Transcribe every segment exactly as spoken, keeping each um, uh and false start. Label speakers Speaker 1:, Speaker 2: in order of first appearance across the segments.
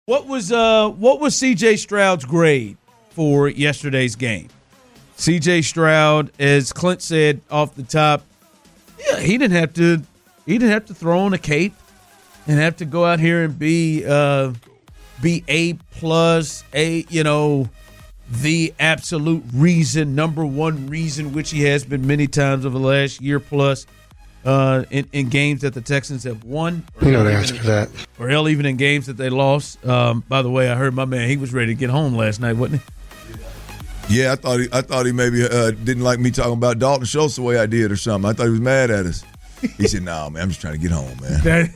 Speaker 1: What was uh what was C J Stroud's grade for yesterday's game? C J Stroud, as Clint said off the top, yeah, he didn't have to he didn't have to throw on a cape and have to go out here and be uh be A plus, a you know, the absolute reason, number one reason, which he has been many times over the last year plus. Uh, in, in games that the Texans have won.
Speaker 2: You know the answer to that.
Speaker 1: Or hell, even in games that they lost. Um, by the way, I heard my man, he was ready to get home last night, wasn't
Speaker 3: he? Yeah, I thought he I thought he maybe uh, didn't like me talking about Dalton Schultz the way I did or something. I thought he was mad at us. He said, no, nah, man, I'm just trying to get home, man.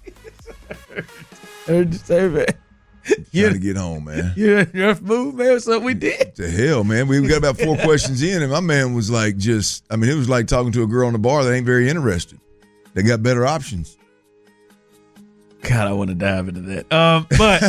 Speaker 1: I heard you say, man.
Speaker 3: Trying to get home, man.
Speaker 1: Yeah, rough move, man. That's what we did.
Speaker 3: To hell, man. We got about four questions in, and my man was like, just, I mean, it was like talking to a girl in the bar that ain't very interested. They got better options.
Speaker 1: God, I want to dive into that. Um, but,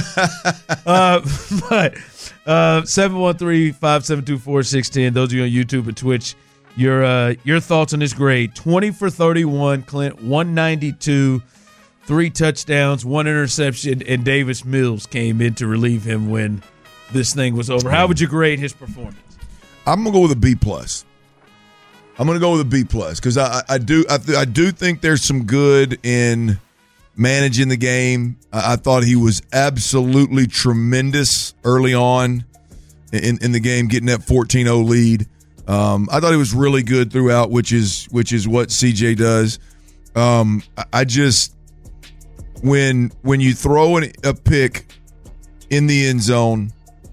Speaker 1: uh, but, uh, seven one three, five seven two, four six one zero. Those of you on YouTube and Twitch, your, uh, your thoughts on this grade. twenty for thirty-one, Clint, one ninety-two. Three touchdowns, one interception, and Davis Mills came in to relieve him when this thing was over. How would you grade his performance?
Speaker 3: I'm gonna go with a B plus. I'm gonna go with a B plus because I, I do I, th- I do think there's some good in managing the game. I, I thought he was absolutely tremendous early on in, in the game, getting that fourteen oh lead. Um, I thought he was really good throughout, which is which is what C J does. Um, I, I just. When when you throw an, a pick in the end zone,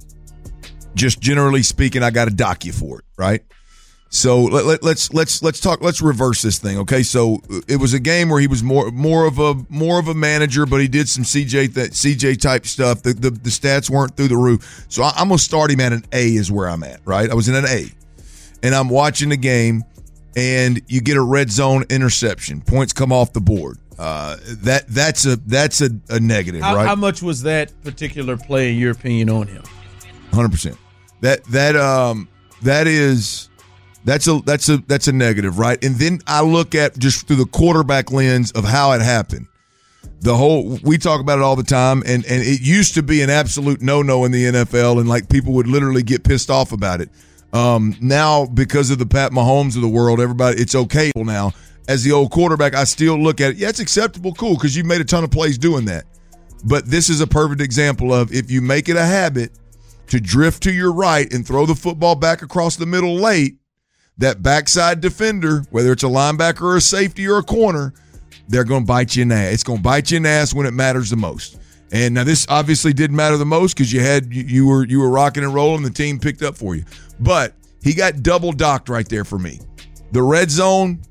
Speaker 3: just generally speaking, I got to dock you for it, right? So let, let, let's let's let's talk. Let's reverse this thing, okay? So it was a game where he was more more of a more of a manager, but he did some C J th- C J type stuff. The, the the stats weren't through the roof, so I, I'm gonna start him at an A. Is where I'm at, right? I was in an A, and I'm watching the game, and you get a red zone interception. Points come off the board. Uh, that that's a that's a, a negative,
Speaker 1: how,
Speaker 3: right?
Speaker 1: How much was that particular play, in your opinion, on him?
Speaker 3: one hundred percent. That that um that is that's a that's a that's a negative, right? And then I look at just through the quarterback lens of how it happened. The whole we talk about it all the time, and and it used to be an absolute no-no in the N F L, and like people would literally get pissed off about it. Um, now because of the Pat Mahomes of the world, everybody it's okay now. As the old quarterback, I still look at it. Yeah, it's acceptable, cool, because you've made a ton of plays doing that. But this is a perfect example of if you make it a habit to drift to your right and throw the football back across the middle late, that backside defender, whether it's a linebacker or a safety or a corner, they're going to bite you in the ass. It's going to bite you in the ass when it matters the most. And now this obviously didn't matter the most because you had you, you were you were rocking and rolling. The team picked up for you. But he got double docked right there for me. The red zone.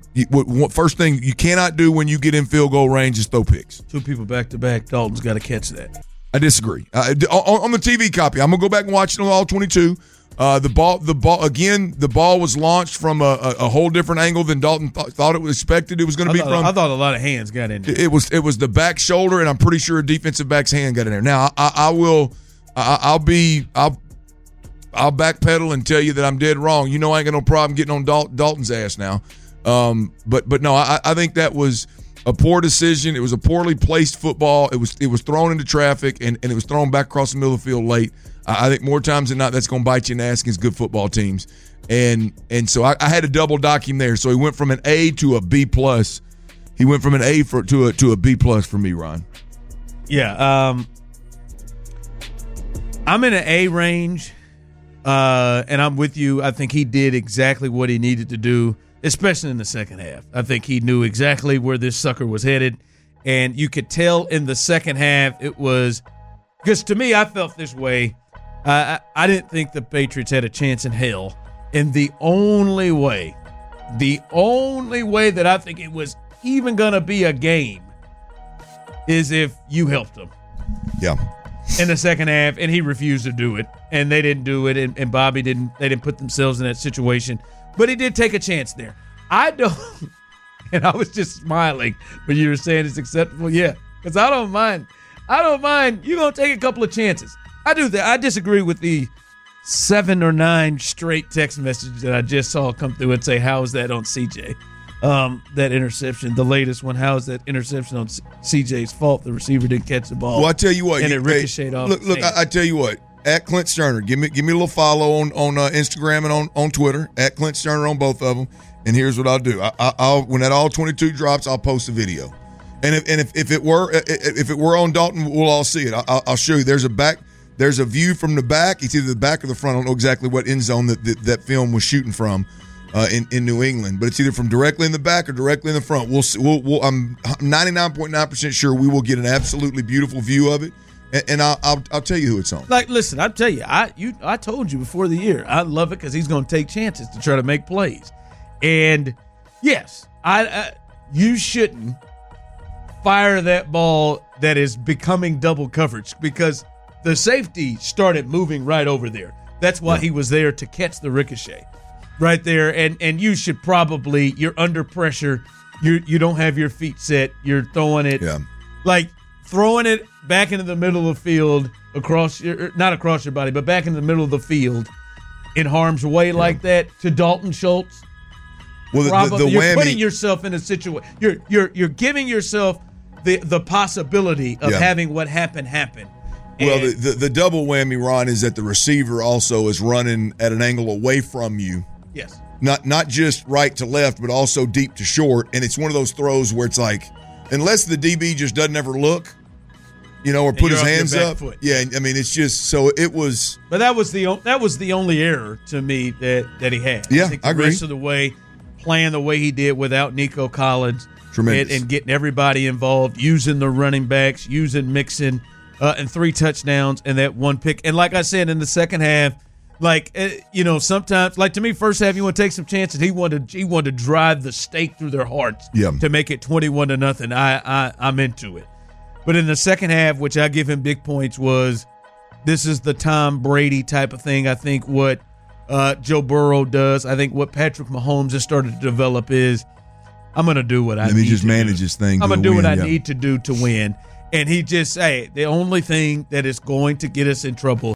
Speaker 3: First thing you cannot do when you get in field goal range is throw picks.
Speaker 1: Two people back to back. Dalton's got to catch that.
Speaker 3: I disagree. Uh, on, on the T V copy, I'm gonna go back and watch it on all twenty-two. Uh, the ball, the ball again. The ball was launched from a, a, a whole different angle than Dalton th- thought it was expected. It was going to be
Speaker 1: thought,
Speaker 3: from.
Speaker 1: I thought a lot of hands got in there.
Speaker 3: It was it was the back shoulder, and I'm pretty sure a defensive back's hand got in there. Now I, I will, I, I'll be, I'll, I'll backpedal and tell you that I'm dead wrong. You know I ain't got no problem getting on Dal- Dalton's ass now. Um, but but no, I, I think that was a poor decision. It was a poorly placed football. It was it was thrown into traffic and, and it was thrown back across the middle of the field late. I, I think more times than not that's going to bite you in the ass against good football teams. And and so I, I had to double dock him there. So he went from an A to a B plus. He went from an A for to a to a B plus for me, Ron.
Speaker 1: Yeah, um, I'm in an A range, uh, and I'm with you. I think he did exactly what he needed to do. Especially in the second half. I think he knew exactly where this sucker was headed. And you could tell in the second half it was – because to me, I felt this way. Uh, I, I didn't think the Patriots had a chance in hell. And the only way, the only way that I think it was even going to be a game is if you helped them.
Speaker 3: Yeah.
Speaker 1: In the second half, and he refused to do it. And they didn't do it, and, and Bobby didn't – they didn't put themselves in that situation. But he did take a chance there. I don't, and I was just smiling when you were saying it's acceptable. Yeah, because I don't mind. I don't mind. You're going to take a couple of chances. I do that. I disagree with the seven or nine straight text messages that I just saw come through and say, how is that on C J? um, that interception, the latest one. How is that interception on C J's fault? The receiver didn't catch the ball.
Speaker 3: Well, I tell you what,
Speaker 1: and
Speaker 3: you,
Speaker 1: it ricocheted
Speaker 3: hey,
Speaker 1: off.
Speaker 3: Look, look, I, I tell you what. At Clint Sterner, give me give me a little follow on on uh, Instagram and on, on Twitter. At Clint Sterner on both of them. And here's what I'll do. I, I, I'll when that all twenty-two drops, I'll post a video. And if and if, if it were if it were on Dalton, we'll all see it. I'll, I'll show you. There's a back. There's a view from the back. It's either the back or the front. I don't know exactly what end zone that that, that film was shooting from uh, in in New England, but it's either from directly in the back or directly in the front. We'll see, we'll, we'll I'm ninety-nine point nine percent sure we will get an absolutely beautiful view of it. And, and I'll, I'll I'll tell you who it's on.
Speaker 1: Like, listen, I'll tell you, I you I told you before the year, I love it because he's going to take chances to try to make plays. And yes, I, I you shouldn't fire that ball that is becoming double coverage because the safety started moving right over there. That's why yeah. he was there to catch the ricochet right there. And and you should probably, you're under pressure. You you don't have your feet set. You're throwing it
Speaker 3: yeah.
Speaker 1: like throwing it back into the middle of the field across your, not across your body, but back into the middle of the field in harm's way yeah. like that to Dalton Schultz.
Speaker 3: Well, the,
Speaker 1: probably,
Speaker 3: the, the
Speaker 1: you're
Speaker 3: whammy,
Speaker 1: putting yourself in a situation. You're you're you're giving yourself the the possibility of
Speaker 3: yeah.
Speaker 1: having what happened happen.
Speaker 3: Well,
Speaker 1: and,
Speaker 3: the, the the double whammy, Ron, is that the receiver also is running at an angle away from you.
Speaker 1: Yes.
Speaker 3: Not not just right to left, but also deep to short. And it's one of those throws where it's like, unless the D B just doesn't ever look, you know, or put his hands up.
Speaker 1: Foot.
Speaker 3: Yeah, I mean, it's just so it was.
Speaker 1: But that was the that was the only error to me that, that he had.
Speaker 3: Yeah,
Speaker 1: I, think the
Speaker 3: I agree.
Speaker 1: Rest of the way, playing the way he did without Nico Collins,
Speaker 3: tremendous,
Speaker 1: and, and getting everybody involved, using the running backs, using Mixon, uh, and three touchdowns and that one pick. And like I said, in the second half, like uh, you know, sometimes, like to me, first half you want to take some chances. He wanted he wanted to drive the stake through their hearts
Speaker 3: yeah.
Speaker 1: to make it twenty-one to nothing. I, I I'm into it. But in the second half, which I give him big points, was this is the Tom Brady type of thing. I think what uh, Joe Burrow does, I think what Patrick Mahomes has started to develop is I'm going to do what I
Speaker 3: Let
Speaker 1: need
Speaker 3: me just
Speaker 1: to
Speaker 3: manage
Speaker 1: do.
Speaker 3: this thing.
Speaker 1: I'm going to do
Speaker 3: win,
Speaker 1: what I
Speaker 3: yeah.
Speaker 1: need to do to win. And he just, hey, the only thing that is going to get us in trouble